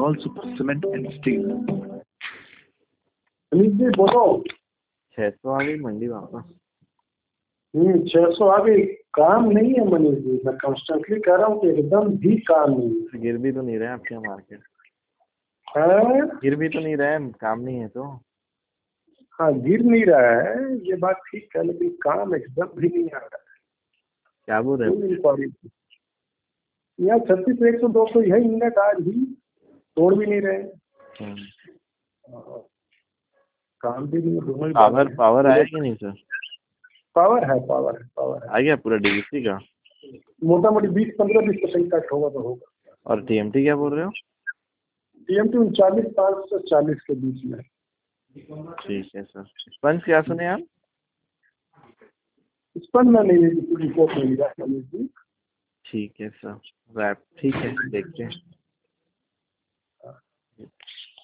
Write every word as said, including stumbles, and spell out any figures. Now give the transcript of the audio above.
All super cement and steel. Anil ji बोलो। छह सौ आ गई मंडी वापस। हम्म छह सौ आ गई। काम नहीं है मनीष जी, मैं कॉन्स्टेंटली कह रहा हूँ कि एकदम भी काम नहीं है। गिर भी तो नहीं रहे आपके मार्केट। है? गिर भी तो नहीं रहे, काम नहीं है तो। हाँ गिर नहीं रहा है ये बात ठीक है, लेकिन काम एकदम भी नहीं आ रहा है। क्या बोल रहे इंक्वायरी यहाँ छत्तीस एक सौ दो सौ यही इंडेक्स आज भी तोड़ भी नहीं रहे। हो? काम भी नहीं है। पावर पावर आया कि नहीं सर? पावर है पावर है पावर है आ गया पूरा डीवीसी का। मोटा मोटी बीस पंद्रह बीस परसेंट तक होगा तो होगा। और टीएमटी क्या बोल रहे हो? टीएमटी उनचालीस पाँच सौ चालीस के बीच में। ठीक है सर। स्पंज क्या सुने आप? स्पंज में नहीं है, रिपोर्ट नहीं मिला मनीष जी। ठीक है सर। रैप ठीक है, देखते हैं।